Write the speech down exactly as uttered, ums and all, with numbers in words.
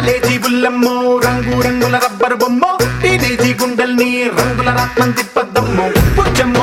college బుల్లమ్మో రంగు రంగుల rubber బొమ్మో టీనేజీ గుండెల్ని రంగుల రాత్మం తిప్పద్దమ్మో పుచ్చమ్మో